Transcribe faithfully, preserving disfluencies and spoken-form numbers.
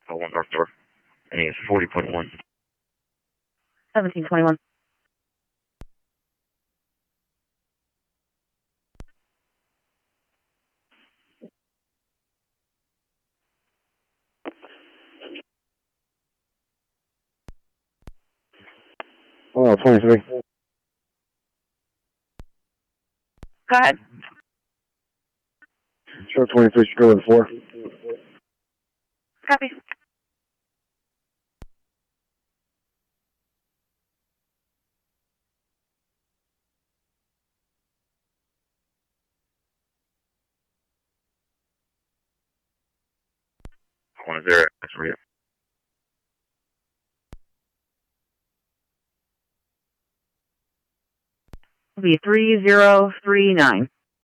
Oh, one dark door. And it's forty point one. seventeen twenty-one. Oh, twenty-three. Go ahead. Show twenty-three, should go in four. Copy. One zero. That's real. It'll be three zero three nine.